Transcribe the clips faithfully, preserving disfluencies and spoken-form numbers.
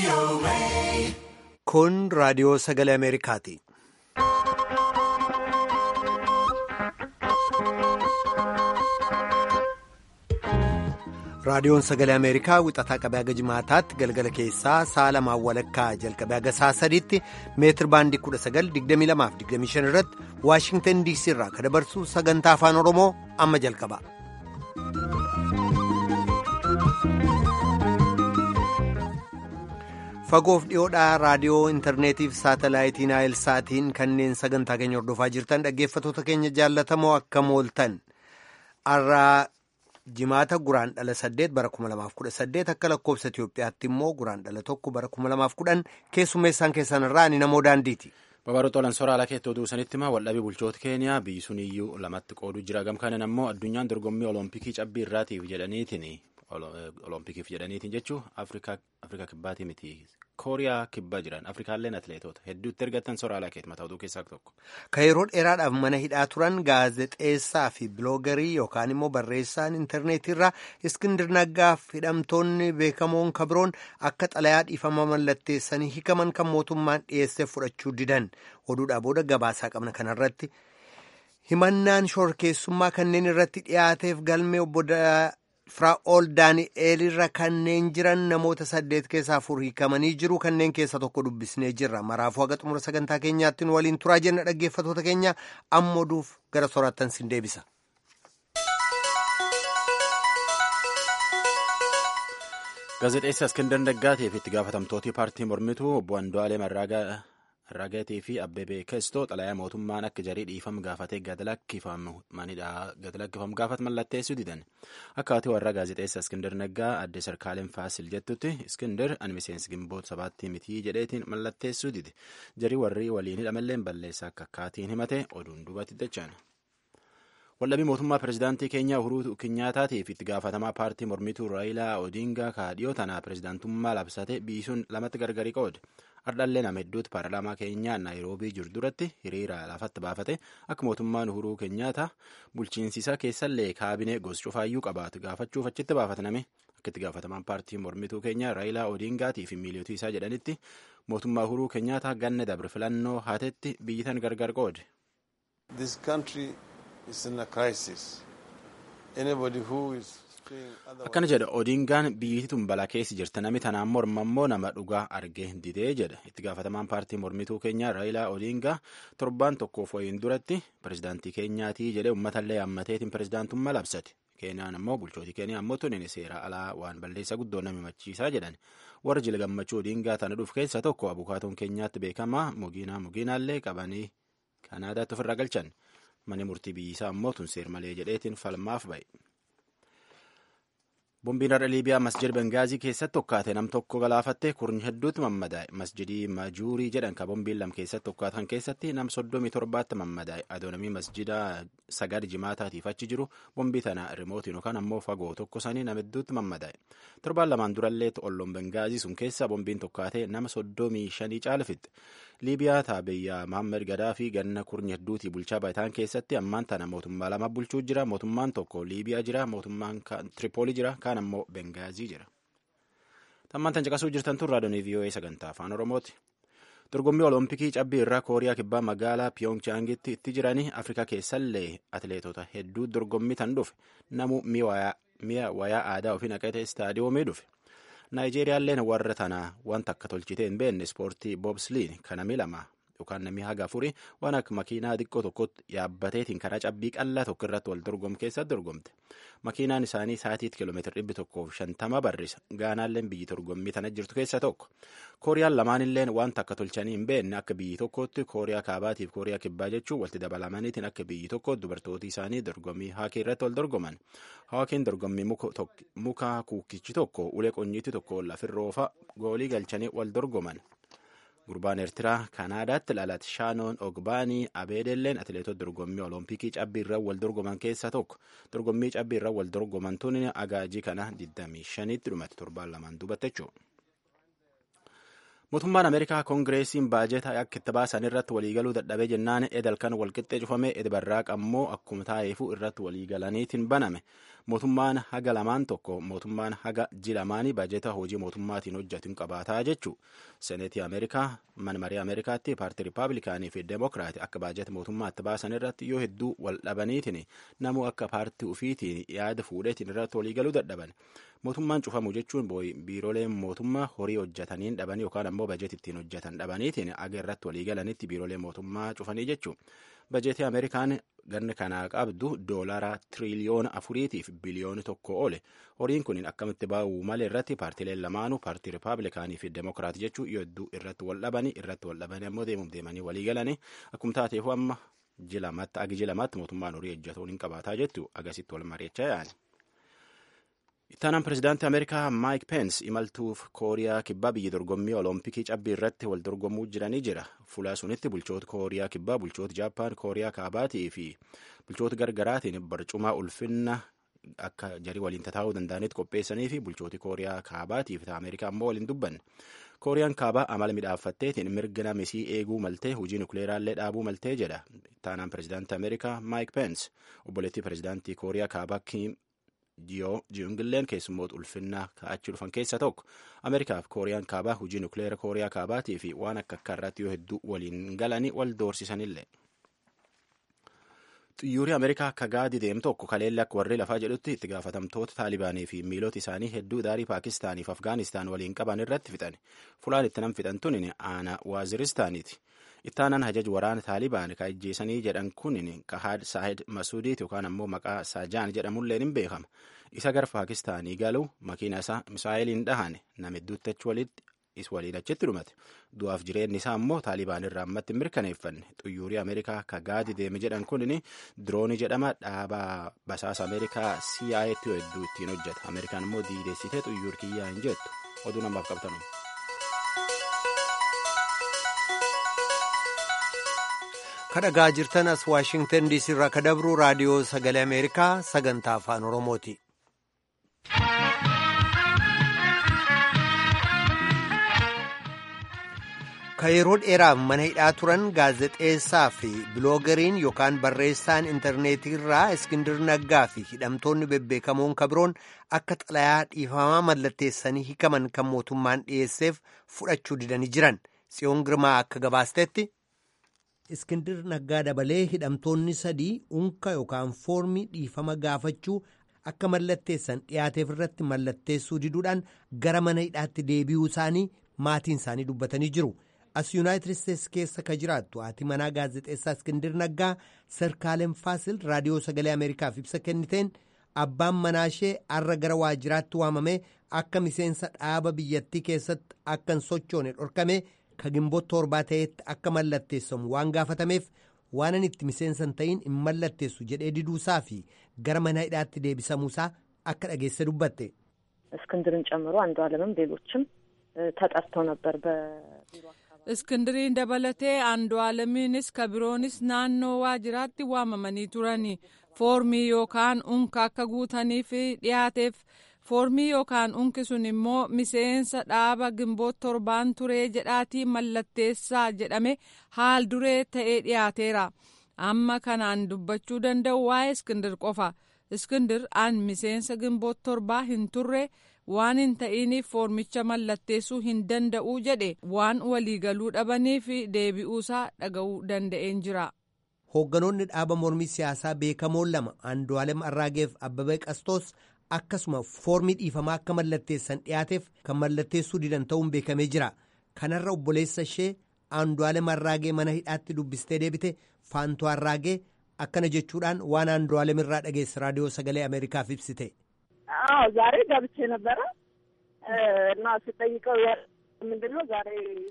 Kun raadiyoo sagalee Ameerikaati. Raadiyoon sagalee Ameerikaa wixataa qabee haga jimaataatti galgala keessaa sa'a lamaan walakkaa jalqabee haga sa'a sadiitti meetir baandii kudha sagal digdamii lamaaf digdamii shan irratti Waashingtan diisii irraa kan dabarsu sagantaa afaan Oromoo amma jalqaba. Fagoof dhiyoodhaa raadiyoo intarneetiif saatalaayitiin Naayilsaatiin kanneen sagantaa keenya hordofaa jirtan dhaggeeffatoota keenya jaallatamoo akkam ooltan arraa jimaata guraan dhala saddeet bara kuma lamaaf kudha saddeet akka lakkoofsa Itoophiyaatti immoo guraan dhala tokko bara kuma lamaaf kudhan keessummeessaan keessan irraa ani namoo daandiiti. Babaroota olan sooraalaa keettoo duusanitti himaa waldhabee bulchoota Keeniyaa biyyi sun iyyuu lamatti qooduu jira gamkaanan ammoo addunyaan dorgommii olompikii cabbii irraatiif jedhaniitiin olompikiif jedhaniitiin jechuun afrikaa kibbaatii miti kooriyaa kibbaa jiran afrikaalleen atleetota hedduutti ergattan sooraalaa keet mataa oduu keessaa tokko. Ka yeroo dheeraadhaaf mana hidhaa turan gaazexeessaa fi biloogarii yookaan immoo barreessaan intarneetiirraa Iskindir Naggaaf hidhamtoonni beekamoon kabroon akka xalayaa dhiifama mallatteessanii hikaman kan mootummaan dhiyeessee fudhachuu didan oduudhaa booda gabaasaa qabna kanarratti himannaan shorkeessummaa kanneen irratti dhiyaateef galmee obbo Firaa'ol Daani'eel irra kanneen jiran namoota saddeet keessaa afur hiikamanii jiru kanneen keessa tokko dubbisnee jirra maraafuu haga xumura sagantaa keenyaatti nu waliin turaa jenna dhaggeeffatoota keenya amma oduuf gara soraattan sin deebisa. Gaazexeessaa Iskindar Naggaatiif itti gaafatamtooti paartii mormituu obbo Andu'aalem Arragaatee fi Abbebee Kestoo xalayaa mootummaan akka jarii dhiifama gaafatee gad lakkifamu gaafatu mallatteessuu didan. Akkaataa warra gaazexeessaa Iskindar Naggaa adde Sarkaalem Faasil jettutti Iskindar ani miseensi gimboota sabaatti mitii jedheetiin mallatteessuu dide. Jarii warri waliin hidhamalleen balleessaa akka akkaatiin himate oduun duubatti dachaan. Waldhabii mootummaa pirezidaantii Keenyaa Uhuruu Kenyaataatiif itti gaafatamaa paartii mormituu Raayilaa Odingaa kaadhiyoo tanaa pirezidaantummaa labsate biisuun lamatti gargari qoode. Ardhallee nama hedduutu paarlaamaa Keenyaa Naayiroobii jiru duratti hiriira lafatti baafate akka mootummaan Uhuruu Kenyaata bulchiinsisaa keessallee kaabinee gosa cufaayyuu qabaatu gaafachuuf achitti baafatame akka itti gaafatamaan paartii mormituu Keenyaa Raayilaa Odingaatii fi miiliyootii isaa jedhanitti mootummaa Uhuruu Kenyaata ganna dabre filannoo haatetti biyyitan gargar qoode. Akkana jedha Odingaan biyyittiin balaa keessa jirti namni tanaan morma immoo nama dhugaa argee didee jedha itti gaafatamaan paartii mormituu Keenyaa Raayilaa Odingaa torbaan tokkoof wayiin duratti pirezidaantii Keenyaatii jedhee uummatallee hammateetiin pirezidaantummaa labsate. Keenyaan ammoo bulchootii Keenyaa ammoo tuni seera alaa waan balleessa guddoo nama himachiisaa jedhan warra jila gammachuu Odingaa tana dhuuf keessa tokko abukaatoon Keenyaatti beekamaa mugiinaa mugiinaallee qabanii Kanaadaatti ofirra galchan. Mani murtii biyyisaa ammoo tun seer malee jedheetiin falmaaf ba'e. Bombiin har'a Liibiyaa masjid Bengaazii keessatti tokkaate nam tokko galaafatte kurni hedduutti mammadaa'e. Masjidii Majuurii jedhan ka bombiin lam keessatti tokkaatan keessatti nam soddomii torbaatti mammadaa'e. Adoonamii masjida sagad jimaataatiif achi jiru bombii tana rimootiin yookaan ammoo fagoo tokko sanii nam hedduutti mammadaa'e. Torbaan lamaan durallee olloon Bengaazii sun keessa bombiin tokkaate nama soddomii shanii caalfitte. Liibiyaa taabiyyaa Mahammad Gadaafi ganna kurni hedduutii bulchaa baataan keessatti ammaan tana mootummaa lama bulchuu jira. Mootummaan tokko Liibiyaa jira. Mootummaan Tripoolii jira. Kaan ammoo Bengaazii jira. Tammaan tan caqasuu jirtan tun raadiyoo V O A sagantaa afaan Oromooti. Dorgommii Olompikii cabbii irraa Kooriyaa kibbaa magaalaa Piyonchaangitti itti jiranii Afrikaa keessallee atleetota hedduu dorgommii tan dhufe namu mi'a wayaa aadaa ofii naqate istaadiyoomii dhufe. Naayijeeriyaalleen warra tanaa wanta akka tolchitee hin beekne ispoortii boobsliin kan namni lama yookaan namni haga afurii waan akka makiinaa xiqqoo tokkotti yaabbateetiin karaa cabbii qal'aa tokko irratti wal dorgomu keessatti dorgomte. Makiinaan isaanii sa'aatiitti kiiloomeetira dhibbi tokkoof shantama barrisa. Gaanaalleen biyyi dorgommii tana jirtu keessa tokko. Kooriyaan lamaanilleen wanta akka tolchanii hin beekne akka biyyi tokkootti Kooriyaa kaabaatiif Kooriyaa kibbaa jechuun walitti dabalamaniitiin akka biyyi tokkootti dubartooti isaanii dorgommii haakii irratti wal dorgoman. Haakiin dorgommii muka kuukichi tokko ulee qonyiitti tokko lafirroofa goolii galchanii wal dorgoman. Gurbaan Eertiraa Kanaadaatti dhalate Shaanoon Ogbaanii Abeedelleen atileetota dorgommii Olompikii cabbii irra wal dorgoman keessaa tokko. Dorgommii cabbii irra wal dorgoman tuni agaajii kana digdamii shaniitti dhumate torbaan lamaan duubatte jechuudha. Mootummaan Ameerikaa Koongireesiin baajetaa akka itti baasan irratti waliigaluu dadhabee jennaan edal kan walqixxee cufame edbarraaq ammoo akkuma taa'eefuu irratti waliigalaniitiin baname. Mootummaan haga lamaan tokko mootummaan haga jilamaanii baajetaa hojii mootummaatiin hojjetuun qabaataa jechuu. Seneetii Ameerikaa mana marii Ameerikaatti paartii Rippaabilikaanii fi Deemokiraati akka baajeta mootummaatti baasan irratti yoo hedduu wal dhabaniitiin namuu akka paartii ufiitiin yaada fuudheetiin irratti waliigaluu dadhaban. Mootummaan cufamu jechuun biirooleen mootummaa horii hojjetaniin dhabanii yookaan ammoo bajeet ittiin hojjetan dhabaniitiin aga irratti waliigalanitti biiroolee mootummaa cufanii jechuun. Bajeetii Ameerikaan ganna kanaa qabdu doolaara tiriliyoona afuriitiif biliyoona tokko oole. Horiin kun akkamitti baa'uu malee irratti paartiileen lamaanuu paartii Rippaabilikaanii fi Deemokiraati jechuun yoo hedduu irratti wal dhabanii irratti wal dhabanii ammoo deemuuf deemanii waliigalanii akkuma taateef amma jilamatti agi jilamatti mootummaan horii hojjetuun hin qabaataa jettu agasitti wal mari'achaa yaa'ani. Ittaanaan pirezidaantii Ameerikaa Maayik Peens imaltuuf Kooriyaa kibbaa biyya dorgommii Olompikii cabbii irratti wal dorgomuu jiranii jira. Fuula sunitti bulchoota Kooriyaa kibbaa, bulchoota Jaappaan, Kooriyaa kaabaatii fi bulchoota gargaraatiin barcuma ulfinna akka jarii waliin tataa'uu danda'anitti qopheessanii fi bulchooti Kooriyaa kaabaatii fi Ameerikaa ammoo waliin dubbanne. Kooriyaan kaabaa amala midhaaffatteetiin mirga namisii eeguu maltee hojii nukleeraallee dhaabuu maltee jedha. Ittaanaan pirezidaantii Ameerikaa Maayik Peens obboleettii pirezidaantii Kooriyaa kaabaa Kiim Jiyoo Jiyungilleen keessummoota ulfinnaa kaa'achuu dhufan keessa tokko. Ameerikaaf Kooriyaan kaabaa hojii nukleera Kooriyaa kaabaatii fi waan akka akka irratti yoo hedduu waliin galanii wal doorsisanillee. Xiyyoorri Ameerikaa akka gaadii deemu tokko kaleelli akka warri lafaa jedhutti itti gaafatamtoota Taalibaanii fi miilota isaanii hedduu daarii Paakistaanii fi Afgaanistaan waliin qaban irratti fixan. Fulaan itti nam fixan tun aanaa Waaziristaaniiti. Ittaanaan hajaj waraana Taalibaan ka ajjeesanii jedhan kun Kahaad Saahid Masuudiit yookaan ammoo maqaa Saajaan jedhamulleen hin beekama. Isa gara Paakistaanii galu makiina isaa misaa'eliin dhahane nama hedduutti achi walitti is waliin achitti dhumate. Du'aaf jireenyi isaa ammoo Taalibaan irraa ammatti mirkaneeffanne. Xiyyoorri Ameerikaa ka gaadi deeme jedhan kun diroonii jedhama dhaabaa basaasa Ameerikaa C I A T hedduu ittiin hojjeta. Ameerikaan immoo diideessitee xiyyoor kiyyaa hin jettu. Oduu namaaf qabtanu. kadhagaa jirtan as Waashingtan diisii irraa kadabruu raadiyoo sagalee Ameerikaa sagantaa afaan Oromooti. Ka yeroo dheeraaf mana hidhaa turan gaazexeessaa fi biloogariin yookaan barreessaan intarneetii irraa Iskindir Naggaa fi hidhamtoonni bebbeekamoon kabiroon akka xalayaa dhiifamaa mallatteessanii hikaman kan mootummaan dhiyeesseef fudhachuu didanii jiran. Tsiyoon Girmaa akka gabaastetti. Iskindir Naggaa dabalee hidhamtoonni sadii unka yookaan foormii dhiifama gaafachuu akka mallatteessan dhiyaateef irratti mallatteessuu diduudhaan gara mana hidhaatti deebi'uu isaanii maatiin isaanii dubbatanii jiru. As Yuunaayitid Isteetsi keessa ka jiraattu haati manaa gaazexeessaa Iskindir Naggaa Sarkaalem Faasil raadiyoo sagalee Ameerikaaf ibsa kenniteen abbaan manaa ishee har'a gara waajjiraatti waamamee akka miseensa dhaaba biyyattii keessatti akka hin sochoone dhorkame ka gimboota torbaa ta'etti akka mallatteessamu waan gaafatameef waanan itti miseensa hin ta'in hin mallatteessu jedhee diduusaa fi gara mana hidhaatti deebisamuusaa akka dhageesse dubbatte. እስክንድርን ጨምሮ አንዱ ዓለምም ሌሎችም ተጠርተው ነበር በቢሮ እስክንድሪን dabalatee አንዱ ዓለምንስ ከቢሮንስ naannoo waajjiraatti waamamanii turani foormii yookaan unka akka guutaniif dhiyaateef foormii yookaan unki sun immoo miseensa dhaaba gimboota torbaan turee jedhaatii mallatteessaa jedhame haal duree ta'ee dhiyaateera. Amma kanaan dubbachuu danda'u waa'ee Iskindir qofa. Iskindir aan miseensa gimboota torbaa hin turre waan hin ta'iniif foormicha mallatteessuu hin danda'uu jedhe waan waliigaluu dhabaniif deebi'uusaa dhaga'uu danda'een jira. Hoogganoonni dhaaba mormii siyaasaa beekamoon lama Andu'aalem Arraageef Abbabee Qastos akkasuma foormii dhiifamaa akka mallatteessan dhiyaateef kan mallatteessuu didan ta'uun beekamee jira. Kanarra obboleessa ishee Andu'aalem Arraagee mana hidhaatti dubbistee deebite Faantuu Arraagee akkana jechuudhaan waan Andu'aalem irraa dhageesse raadiyoo sagalee Ameerikaaf ibsite. አዎ ዛሬ ገብቼ ነበረ እና ስጠይቀው ምንድነው ዛሬ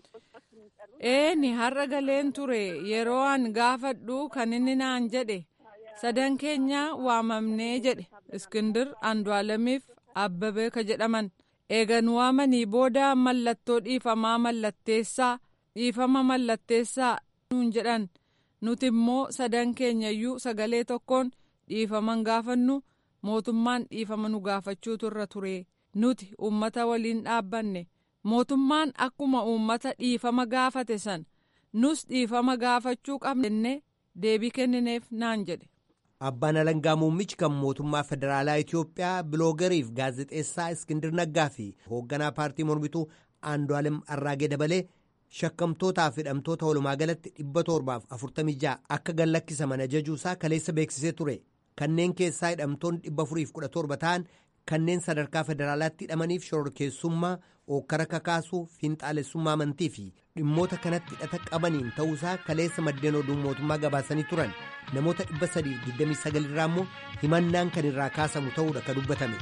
ኤኒ har'a galeen ture yeroo an gaafadhu kan inni naan jedhe sadan keenya waamamnee jedhe Iskindir Andu'aalemiif Abbabee ka jedhaman eegan waamanii booda mallattoo dhiifamaa mallatteessaa dhiifama mallatteessaa nuun jedhan nuti immoo sadan keenyayyuu sagalee tokkoon dhiifaman gaafannu mootummaan dhiifama nu gaafachuu turra ture nuti ummata waliin dhaabbanne mootummaan akkuma uummata dhiifama gaafate san nus dhiifama gaafachuu qabna jennee deebii kennineef naan jedhe. Abbaan Alangaa Muummichi kan mootummaa federaalaa Itoophiyaa biloogariif gaazexeessaa Iskindir Naggaa fi hoogganaa paartii mormituu Andu'aalem Arraagee dabalee shakkamtootaaf hidhamtoota walumaa galatti dhibba torbaaf afurtamii ja'a akka gallakkisaman ajajuusaa kaleessa beeksisee ture. Kanneen keessaa hidhamtoonni dhibba afuriif kudha torba ta'an kanneen sadarkaa federaalaatti hidhamaniif shororkeessummaa, ookkara kakaasuu, fiinxaalessummaa amantii fi dhimmoota kanatti hidhata qabaniin ta'uusaa kaleessa maddeen oduu mootummaa gabaasanii turan. Namoota dhibba sadiif digdamii sagal irraa immoo himannaan kan irraa kaasamu ta'uudha kan dubbatame.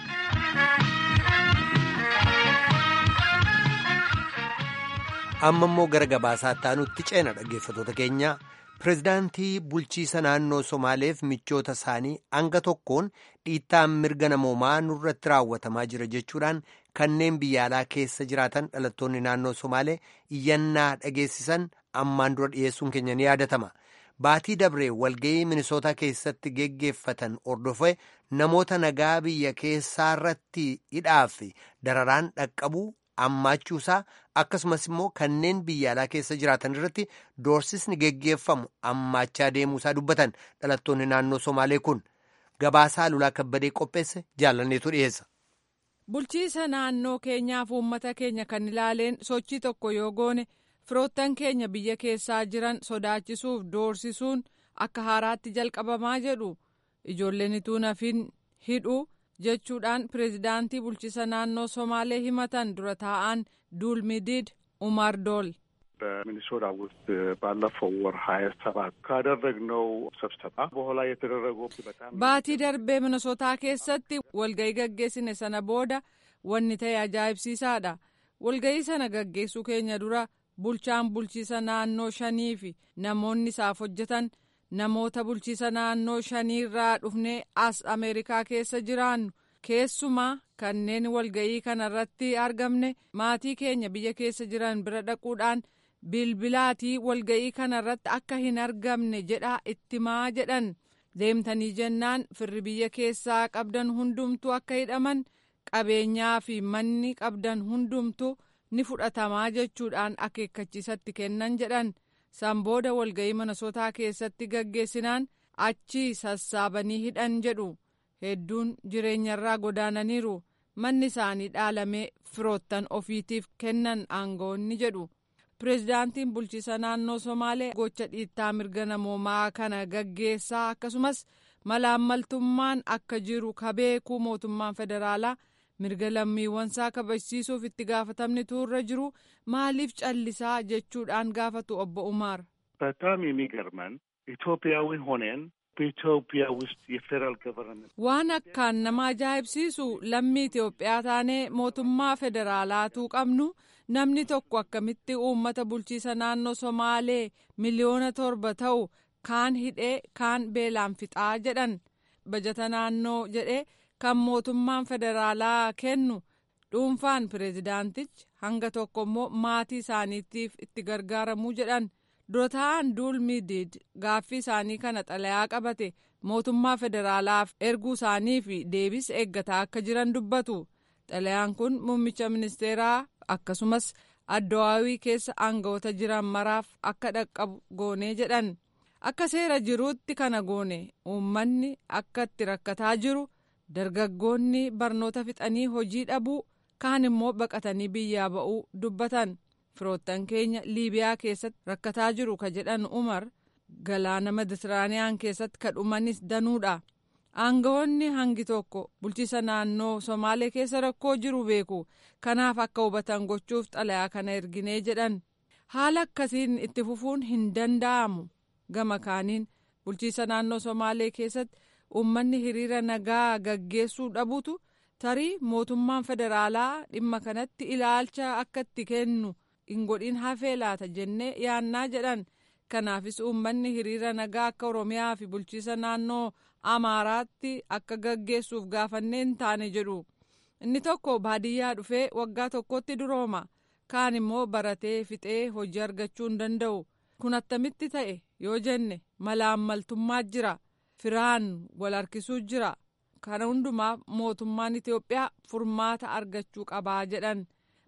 Amma immoo gara gabaasaa taanutti ceena dhaggeeffatoota keenya. Pireezidaantii bulchiisa naannoo Somaaleef michoota isaanii hanga tokkoon dhiittaan mirga namoomaa nurratti raawwatamaa jira jechuudhaan kanneen biyya alaa keessa jiraatan dhalattoonni naannoo Somaalee iyyannaa dhageessisan ammaan dura dhiyeessuun keenya ni yaadatama. Baatii dabree walga'ii Minisootaa keessatti geggeeffatan hordofee namoota nagaa biyya keessaarratti hidhaaf dararaan dhaqqabuu ammaachuusaa akkasumas immoo kanneen biyya alaa keessa jiraatan irratti doorsisni geggeeffamu ammaachaa deemuusaa dubbatan dhalattoonni naannoo Somaalee kun. Gabaasaa Lulaa Kabbadee qopheesse jaalanneetu dhiyeessa. Bulchiisa naannoo keenyaaf uummata keenya kan ilaaleen sochii tokko yoo goone firoottan keenya biyya keessaa jiran sodaachisuuf doorsisuun akka haaraatti jalqabamaa jedhu ijoolleen ituu nafin hidhu jechuudhaan pireezidaantii bulchiisa naannoo Somaalee himatan dura taa'an ዱልሚዲድ ኡማር ዶል በሚኒሶታ ውስጥ ባለፈው ወር ሀያ ሰባት ካደረግነው ስብሰባ በኋላ የተደረገው በጣም ባቲ ደርቤ ሚኒሶታ keessatti walga'ii gaggeessine sana booda wanni ta'e ajaa'ibsiisaadha. Walga'ii sana gaggeessuu keenya dura bulchaan bulchiisa naannoo shanii fi namoonni isaaf hojjetan namoota bulchiisa naannoo shaniirraa dhufnee as Ameerikaa keessa jiraannu keessumaa kanneen walga'ii kanarratti argamne maatii keenya biyya keessa jiran bira dhaquudhaan bilbilaatii walga'ii kanarratti akka hin argamne jedhaa ittimaa jedhan. Deemtanii jennaan firri biyya keessaa qabdan hundumtu akka hidhaman qabeenyaa fi manni qabdan hundumtu ni fudhatamaa jechuudhaan akeekkachiisatti kennan jedhan. San booda walga'ii Minisootaa keessatti gaggeessinaan achi sassaabanii hidhan jedhu. Hedduun jireenyarraa godaananiiru manni isaanii dhaalamee firoottan ofiitiif kennan aangoonni jedhu. Pireezidaantiin bulchiisa naannoo Somaalee gocha dhiittaa mirga namoomaa kana gaggeessaa akkasumas malaammaltummaan akka jiru kabeekuu mootummaan federaalaa mirga lammiiwwansaa kabachiisuuf itti gaafatamni tuurra jiru maaliif callisaa jechuudhaan gaafatu obbo Umaar. በጣም የሚገርመን ኢትዮጵያዊ ሆነን በኢትዮጵያ ውስጥ የፌደራል ገቨርንመንት waan akkaan nama ajaa'ibsiisu lammii Itoophiyaa taanee mootummaa federaalaatuu qabnu namni tokko akkamitti uummata bulchiisa naannoo Somaalee miliyoona torba ta'u kaan hidhee kaan beelaan fixaa jedhan. Bajata naannoo jedhee kan mootummaan federaalaa kennu dhuunfaan pireezidaantichi hanga tokko immoo maatii isaaniitiif itti gargaaramuu jedhan. Dura ta'an Duulmidiid gaaffii isaanii kana xalayaa qabate mootummaa federaalaaf erguu isaanii fi deebis eeggataa akka jiran dubbatu. Xalayaan kun muummicha ministeeraa akkasumas addawaawii keessa aangawoota jiran maraaf akka dhaqqabu goonee jedhan. Akka seera jiruutti kana goone uummanni akka itti rakkataa jiru dargaggoonni barnoota fixanii hojii dhabuu kaan immoo baqatanii biyyaa ba'uu dubbatan. Firoottan keenya Liibiyaa keessatti rakkataa jiru ka jedhan Umar galaana Meditiraaniyaan keessatti ka dhumanis danuudha. Aangawoonni hangi tokko bulchiisa naannoo Somaalee keessa rakkoo jiru beeku kanaaf akka hubatan gochuuf xalayaa kana erginee jedhan. Haala akkasiin itti fufuun hin danda'amu. Gama kaaniin bulchiisa naannoo Somaalee keessatti uummanni hiriira nagaa gaggeessuu dhabutu tarii mootummaan federaalaa dhimma kanatti ilaalcha akka itti kennu hin godhin hafee laata jennee yaannaa jedhan. Kanaafis uummanni hiriira nagaa akka Oromiyaa fi bulchiisa naannoo Amaaraatti akka gaggeessuuf gaafanneen taane jedhu. Inni tokko baadiyyaa dhufee waggaa tokkotti durooma. Kaan immoo baratee fixee hojii argachuu hin danda'u. Kun attamitti ta'e yoo jenne malaammaltummaa jira. Firaan wal harkisuu jira. Kana hundumaaf mootummaan Itoophiyaa furmaata argachuu qabaa jedhan.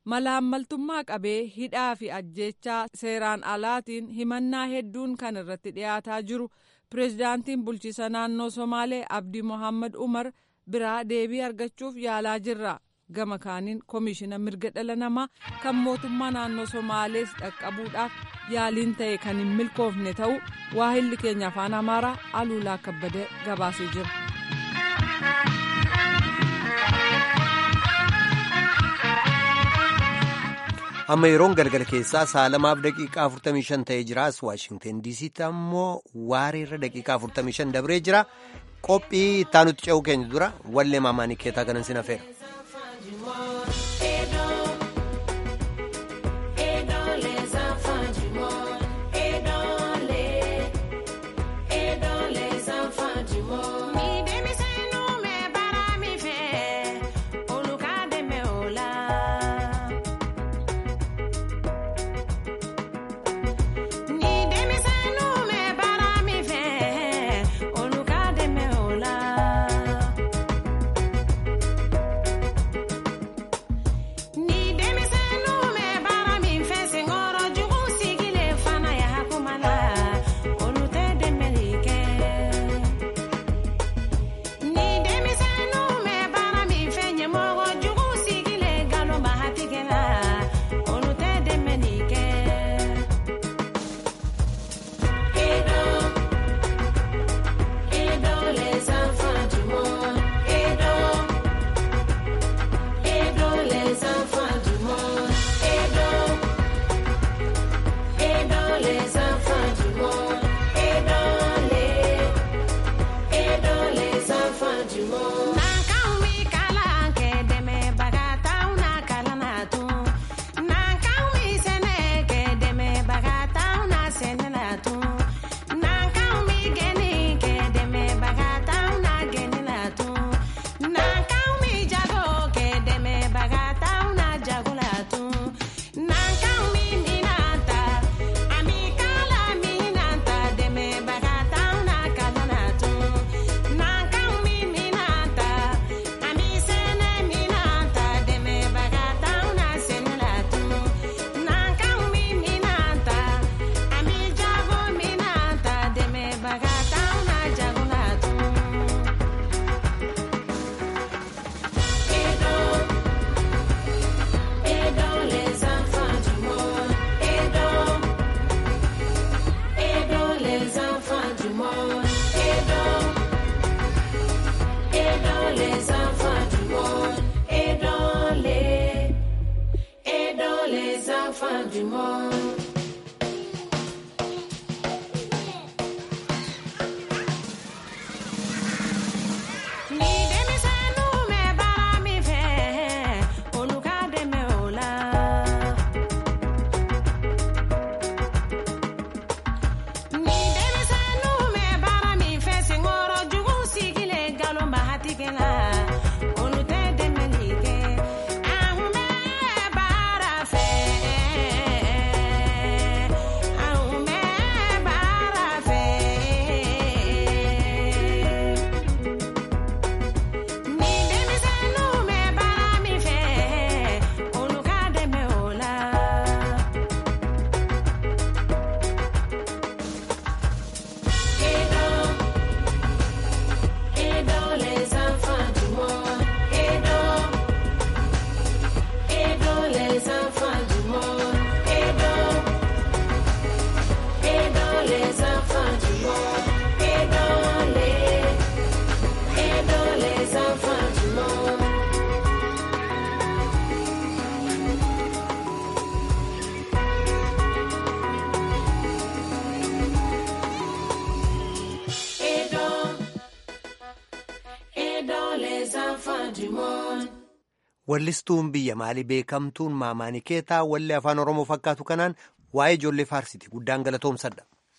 malaammaltummaa qabee hidhaa fi ajjeechaa seeraan alaatiin himannaa hedduun kan irratti dhiyaataa jiru pireezidaantiin bulchiisa naannoo Somaalee Abdii Mohaammed Umar biraa deebii argachuuf yaalaa jirra. Gama kaaniin koomishina mirga dhala namaa kan mootummaa naannoo Somaalees dhaqqabuudhaaf yaaliin ta'e kan hin milkoofne ta'uu waahilli keenya afaan Amaaraa Aluulaa Kabbadee gabaasee jira. amma yeroon galgala keessaa sa'a lamaaf daqiiqaa afurtamii shan ta'ee jira. As Waashingten diisiitti ammoo waareerra daqiiqaa afurtamii shan dabree jira. Qophii ittaanutti ce'uu keenya dura wallee maamaanii keetaa kanan sin hafeera. Wallistuun biyya maalii beekamtuun maamaanii keetaa wallee afaan Oromoo fakkaatu kanaan waa'ee ijoollee faarsiti guddaan galatoomsadha.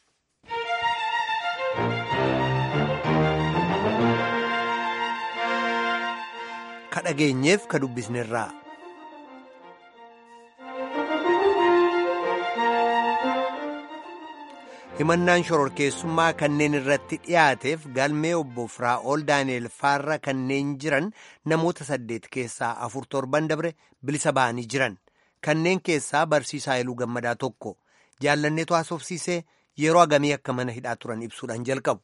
Ka dhageenyeef ka dubbisnerraa. himannaan shororkeessummaa kanneen irratti dhiyaateef galmee obbo Firaa'ol Daani'el Faarra kanneen jiran namoota saddeet keessaa afur torban dabre bilisa ba'anii jiran Kanneen keessaa barsiisaa Haayiluu Gammadaa tokko. Jaallanneetu haasofsiisee yeroo hagamii akka mana hidhaa turan ibsuudhaan jalqabu.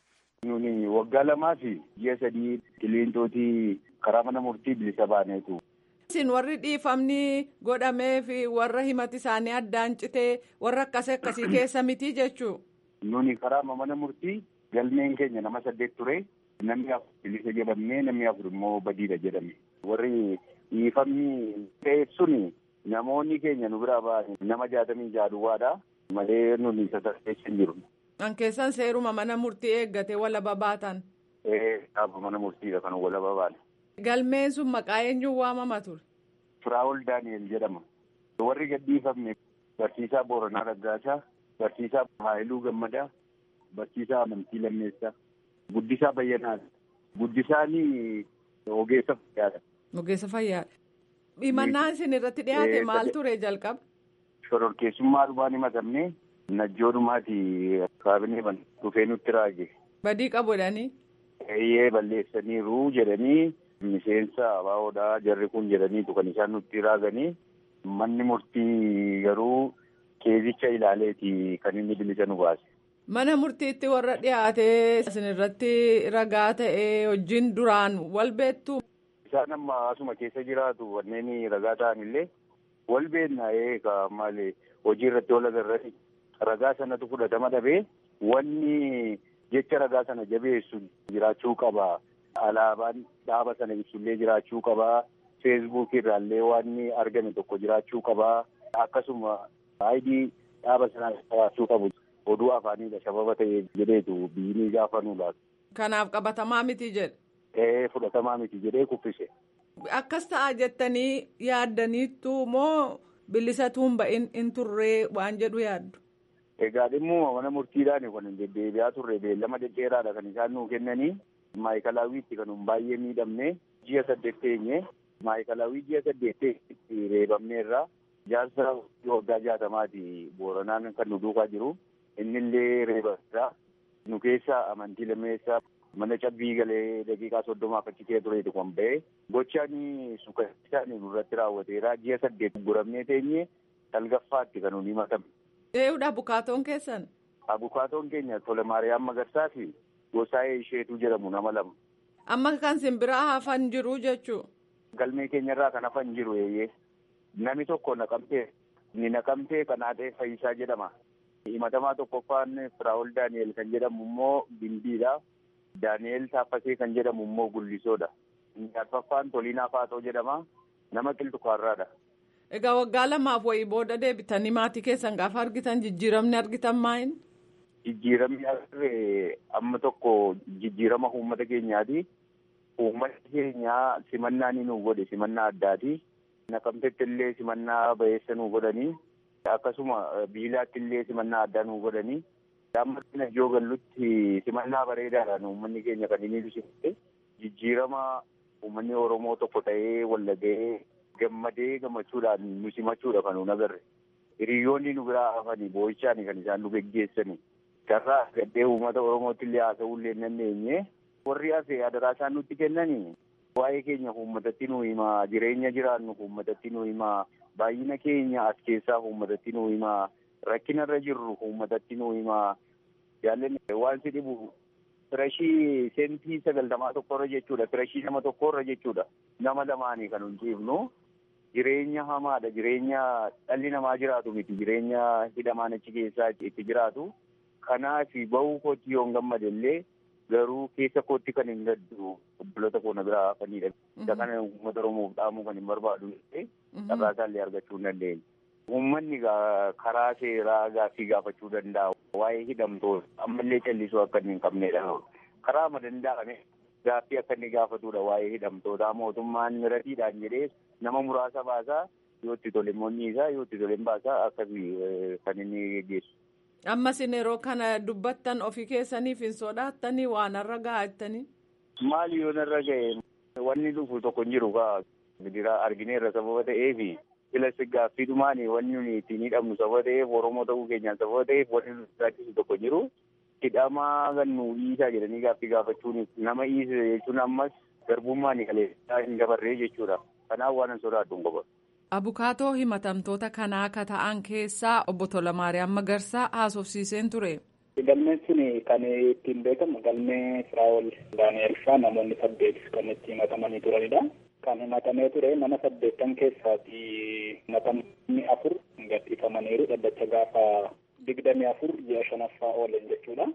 Nuni waggaa lamaa fi ji'a sadii qilleentootii karaa mana murtii bilisa baaneetu. Isin warri dhiifamni godhamee fi warra himati isaanii addaan citee warra akkasii akkasii keessa miti jechuu. Nuni karaa mana murtii galmeen keenya nama saddeet ture. Namni afur bilisa jedhamee namni afur immoo badiidha jedhame. Warri dhiifamni ta'e suni namoonni keenya nu biraa ba'an nama jaatamii jaaduwaadha. Malee nuni sadarkeessa hin jiru. Kan keessan seeruma mana murtii eeggate walaba baatan. Ee dhaaba mana murtiidha kan walaba baane. Galmeen sun maqaa eenyuun waamama ture? Firaa'ol Daani'el jedhama. Warri gadhiifamne barsiisaa Booranaa Raggaasaa, barsiisaa Haayiluu Gammadaa, barsiisaa Amantii Lammeessaa, Guddisaa Bayyanaa. Guddisaanii ogeessa fayyaadha. Ogeessa fayyaadha. Himannaan isin irratti dhiyaate maal ture jalqaba? Shororkeessummaa dhumaan himatamne najjoodumaati kaabinee ban dhufee nutti raage. Badii qabudhanii? Eeyyee balleessaniiru jedhanii miseensa abaawoodhaa jarri kun jedhaniitu kan isaan nutti raaganii manni murtii garuu keezicha ilaaleeti kan inni bilisa nu baase. Mana murtiitti warra dhiyaatee isin irratti ragaa ta'ee wajjin duraan wal beektu. Isaan amma asuma keessa jiraatu wanneen ragaa ta'an illee wal beeknaa'ee ka maali hojii irratti wal agarrani ragaa sanatu fudhatama dhabee wanni jecha ragaa sana jabeessu jiraachuu qaba. Alaabaan dhaaba sana ibsullee jiraachuu qaba. Feesbuukii irraallee wanni argame tokko jiraachuu qaba. Akkasuma aayidii dhaaba sanaa qabaachuu qabu. Oduu afaaniidha sababa ta'e jedheetu biyyi gaafanuudha. Kanaaf qabatamaa miti jedhe. Ee fudhatamaa miti jedhee kuffise. Akkas ta'a jettanii yaaddaniittu moo bilisatuun ba'in in turree waan jedhu yaaddu? Egaa dhimma mana murtiidhaan kan deddeebi'aa turre beellama dhedheeraadha kan isaan nuu kennanii. Maayikalaawwiitti kan baay'ee miidhamne ji'a saddeet teenye maayikalaawwii ji'a saddeet teenye reebamneerra jaarsa waggaa jaatamaati Booranaan kan nu duukaa jiru. Innillee reebameera. Nu keessa Amantii Lammeessaa mana cabbii galee daqiiqaa soddomaaf achi kee tureetu kan ba'e. Gochaan suukaisaan nurratti raawwateera. Ji'a saddeet guramnee teenye salgaffaatti kan nuyi himatame. Eeyyudha abukaatoon keessan? Abukaatoon keenya Tola Maariyaam Magarsaa fi Gosaayee Isheetuu jedhamu nama lama. Amma kan simbiraa hafan jiru jechuu? Galmee keenyarraa kan hafan jiru eeyyee. Nami tokko naqamtee ni naqamtee kan haadhee Fayyisaa jedhama. Himatamaa tokkoffaan Firaa'ol Daani'el kan jedhamu immoo Gimbiidha. Daani'el Taaffasee kan jedhamu immoo Gullisoodha. Arfaffaan Toliinaa Faatoo jedhama. Nama Qilxukaarraadha. Egaa waggaa lamaaf wayii booda deebitanii maatii keessan gaafa argitan jijjiiramni argitan maayin? Jijjiiramni argee amma tokko jijjiirama uummata keenyaati. Uummanni keenyaa simannaa ni nu godhe simannaa addaati. Naqamteetti illee simannaa bayeessa nu godhanii. Akkasuma biilaatti illee simannaa addaa nu godhanii. Amma yoo gallutti simannaa bareedaadhaan uummanni keenya kan inni ibsite jijjiirama uummanni Oromoo tokko ta'ee wallaga'ee gammadee gammachuudhaan nu simachuudha kan nu agarre. Hiriyoonni nu biraa hafanii boo'ichaan kan isaan nu geggeessani. Carraa gaddee uummata Oromootti illee haasa'uu illee dandeenye. Warri hafe adaraa isaan nutti kennanii waa'ee keenya uummatatti nu himaa jireenya jiraannu uummatatti nu himaa baay'ina keenya as keessaa uummatatti nu himaa rakkinarra jirru uummatatti nu himaa jaallanni waan si dhibu firashii sentii sagaltamaa tokkorra jechuudha firashii nama tokkorra jechuudha nama lamaanii kan hin ciifnu jireenya hamaadha jireenya dhalli namaa jiraatu miti jireenya hidhamaan achi keessaa itti jiraatu kanaaf bahuu kootti yoo hin gammade illee garuu keessa kootti kan hin gaddu obboloota koo na biraa hafanidha. Isa kana uummata Oromoof dhaamuu kan hin barbaadu ta'e carraa isaallee argachuu hin dandeenye. Uummanni karaa seeraa gaaffii gaafachuu danda'a. Waa'ee hidhamtoota ammallee callisuu akka inni hin qabnedha. Karaa ma danda'ame gaaffii akka inni gaafatudha waa'ee hidhamtoota mootummaan miratiidhaan jedhee nama muraasa baasaa yoo itti tole moonni isaa yoo itti tole baasaa akkasii kan inni geggeessu. Ammas yeroo kana dubbattan ofii keessaniif hin sodaattanii waan irra gaa'ettanii? Maali yoo narra ga'e wanni dhufu tokko hin jiru kaa gidiraa argineerra sababa ta'eefi filas gaaffiidhumaan wanni nuyi ittiin hidhamnu sababa ta'eef Oromoo ta'uu keenyaan sababa ta'eef wanni nu sodaachisu tokko hin jiru. Hidhamaa gannu dhiisaa jedhanii gaaffii gaafachuun nama dhiise jechuun ammas garbummaan kaleessaa hin dabarree jechuudha. Kanaaf waan hin sodaadhu hin qabu. Abukaatoo himatamtoota kanaa akka ta'an keessaa obbo Tolamaariyaam Magarsaa haasofsiiseen ture. Galmeen sun kan ittiin beekamu galmee Firaa'ol Daani'el fa'aa namoonni saddeet kan itti himatamanii turanidha. Kan himatamee ture nama saddeettan keessaati himatamni afur gadhiifamaniiru dhaddacha gaafa digdamii afur ji'a shanaffaa oolan jechuudha.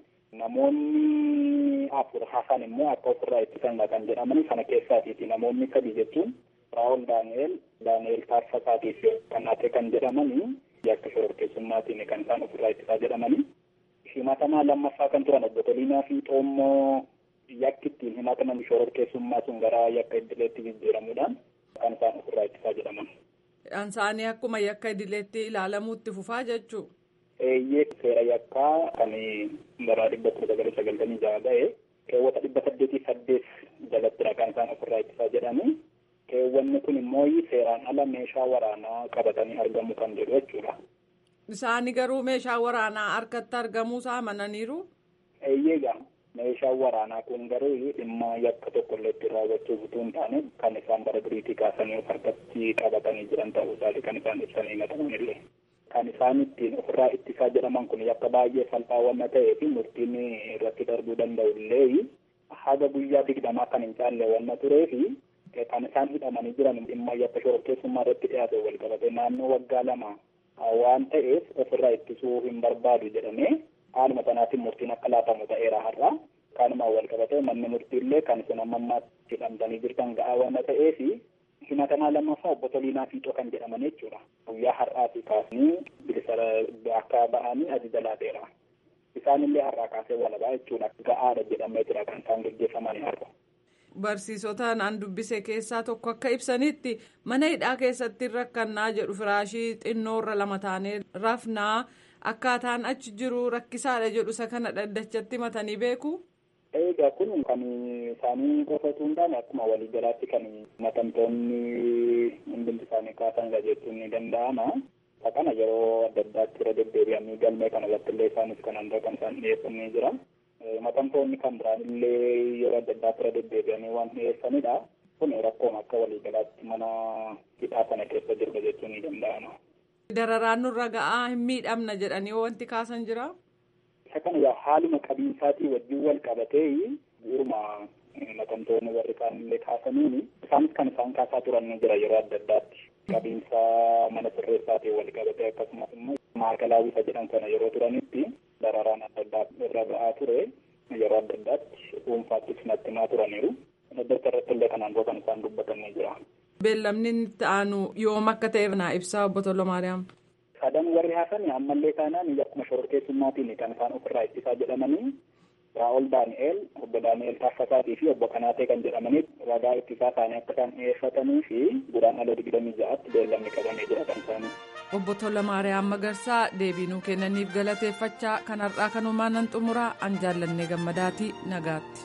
Namoonni afur hafan immoo akka ofirraa ittisan kan jedhamani kana keessaatiiti. Namoonni sadi jechuun Firaa'ol Daani'el, Daani'el Taarfasaatii fi Kannaatee kan jedhamani yakka shororkeessummaatiin kan isaan ofirraa ittisaa jedhamani. Himatamaa lammaffaa kan turan obbo Toliinaa fi Xoommoo yakki ittiin himataman shororkeessummaa sun gara yakka idileetti jijjiiramuudhaan kan isaan ofirraa ittisaa jedhaman. Isaanii akkuma yakka idileetti ilaalamuutti fufaa jechuu? Eeyyee seera yakkaa kan bara dhibba kudha sagal sagaltamii jaha ba'e keewwata dhibba saddeetii saddeet jalattidha kan isaan ofirraa ittisaa jedhani. Keewwanni kun immoo seeraan ala meeshaa waraanaa qabatanii argamu kan jedhu jechuudha. Isaanii garuu meeshaa waraanaa harkatti argamuu isaa amananiiru? Eeyyeegaa meeshaan waraanaa kun garuu dhimma yakka tokkollee itti raawwachuuf utuu hin taane kan isaan bara duriitii kaasanii harkatti qabatanii jiran ta'uu isaati kan isaan ibsanii himatamanillee. Kan isaan ittiin ofirraa ittisaa jedhaman kun yakka baay'ee salphaa wanna ta'ee fi murtiin irratti darbuu danda'ullee haga guyyaa digdamaa kan hin caalle wanna turee fi kan isaan hidhamanii jiran dhimma yakka shororkeessummaa irratti dhiyaate wal qabate naannoo waggaa lama waan ta'eef ofirraa ittisuu hin barbaadu jedhamee haaluma sanaatiin murtiin akka laatamu ta'eera har'a. Kanumaan wal qabatee manni murtiillee kan isin amma ammaatti hidhamtanii jirtan ga'aa waan ta'eef himatamaa lammaffaa obbo Toliinaa Fiixoo kan jedhaman jechuudha. Guyyaa har'aatii kaasanii bilisa akka ba'anii ajaja laateera. Isaanillee har'aa kaasee walabaa jechuudha. Ga'aadha jedhamee jira kan isaan gaggeeffamanii har'a. Barsiisota naan dubbise keessaa tokko akka ibsanitti mana hidhaa keessatti rakkannaa jedhu firaashii xinnoorra lama taanee rafnaa akkaataan achi jiru rakkisaadha jedhu isa kana dhaddachatti matanii beeku. Egaa kun kan isaanii qofatu hin taane akkuma waliigalaatti kan matamtoonni hundumti isaanii kaasan jechuun ni danda'ama. Kana yeroo adda addaatti irra deddeebi'anii galmee kana irratti illee isaanis kan hunda kan isaan dhiyeessanii jira. Matamtoonni kan biraan illee yeroo adda addaatti irra deddeebi'anii waan dhiyeessanidha. Kun rakkoon akka waliigalaatti mana hidhaa kana keessa jirra jechuun ni danda'ama. Dararaan nurra ga'aa hin miidhamna jedhanii wanti kaasan jira? Isa kana yaa haaluma qabiinsaatii wajjin wal qabatee bu'uuruma matamtoonni warri kaan illee kaasaniini isaanis kan isaan kaasaa turan ni jira yeroo adda addaatti. Qabiinsa mana sirreessaatiin wal qabatee akkasumas immoo maakalaawii isa jedhan kana yeroo turanitti dararaan adda addaa irra ga'aa ture yeroo adda addaatti dhuunfaattis natti himaa turaniiru. Daddarta irratti illee kanaan dura kan isaan dubbatan ni jira. Beellamni itti aanu yoom akka ta'e naa ibsaa obbo Tolamaariyaam. Sadan warri hafan ammallee taanaan akkuma shororkeessummaatiin kan isaan ofirraa ittisaa jedhamanii Firaa'ol Daani'el, obbo Daani'el Taarfasaatii fi obbo Kanaatee kan jedhamanii ragaa ittisaa isaanii akka isaan dhiyeeffatanii fi guraandhala digdamii ja'aatti beellamni qabamee jira kan isaanii. Obbo Tolamaariyaam Magarsaa deebiinuu kennaniif galateeffachaa kan har'aa kanumaan nan xumuraa an jaallannee gammadaatii nagaatti.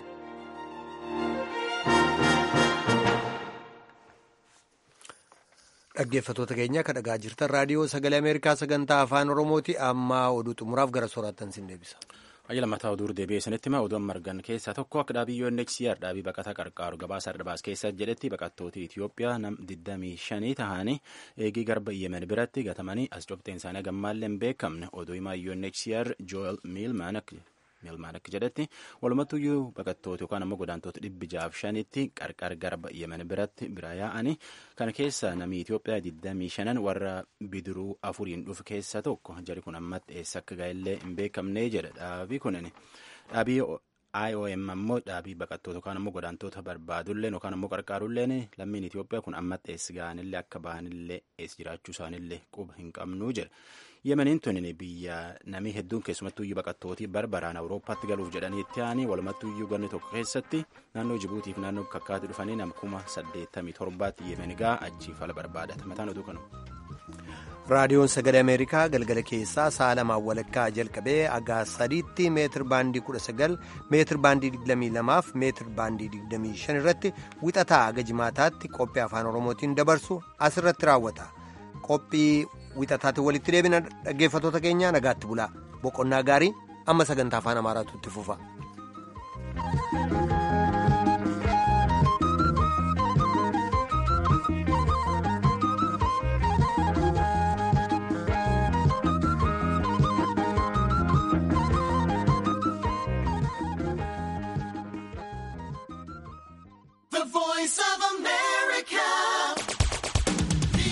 Dhaggeeffattoota keenya akka dhagaa jirtan raadiyoo sagalee Ameerikaa sagantaa afaan Oromooti amma oduu xumuraaf gara soorattan sin deebisa. Ayya lammataa oduu deebi'ee sanitti hima oduun margan keessaa tokko akka dhaabii U N H C R dhaabii baqataa qarqaaru gabaasa Ardabaas keessa jedhetti baqattooti Itoophiyaa nam digdamii shanii tahanii eegii garba Yemen biratti gatamanii as cobxeen isaanii gammaallee hin beekamne oduu himaa U N H C R Joel Milman Milmaan akka jedhetti walumattuyyuu baqattoota yookaan ammoo godaantoota dhibbi jaaf shanitti qarqar garba Yemen biratti bira yaa'anii kana keessa namni Itoophiyaa digdamii shanan warra bidiruu afuriin dhufu keessa tokko jari kun ammatti eessa akka gaa'ellee hin beekamne jedha dhaabii kunin dhaabii I O M ammoo dhaabii baqattoota yookaan ammoo godaantoota barbaadulleen yookaan ammoo qarqaarulleen lammiin Itoophiyaa kun ammatti eessa ga'anillee akka bahanillee eessa jiraachuu isaanillee quba hin qabnu jedha. Yemeniin tunin biyya namni hedduun keessumattuyyuu baqattootii barbaraan Awurooppaatti galuuf jedhanii itti aananii walumattuyyuu ganni tokko keessatti naannoo Jibuutiif naannoo kakkaatti dhufanii nama kuma saddeettamii torbaatti Yemen gaa achiif ala barbaadata. Mataan oduu kanu. Raadiyoon Sagalee Ameerikaa galgala keessaa sa'a lamaan walakkaa jalqabee haga sadiitti meetir baandii kudha sagal meetir baandii digdamii lamaaf meetir baandii digdamii shan irratti wixataa haga jimaataatti qophii afaan Oromootiin dabarsu asirratti raawwata. Qophii wixataatti walitti deebina dhaggeeffattoota keenya nagaatti bulaa boqonnaa gaarii amma sagantaa afaan Amaaraatu itti fufa.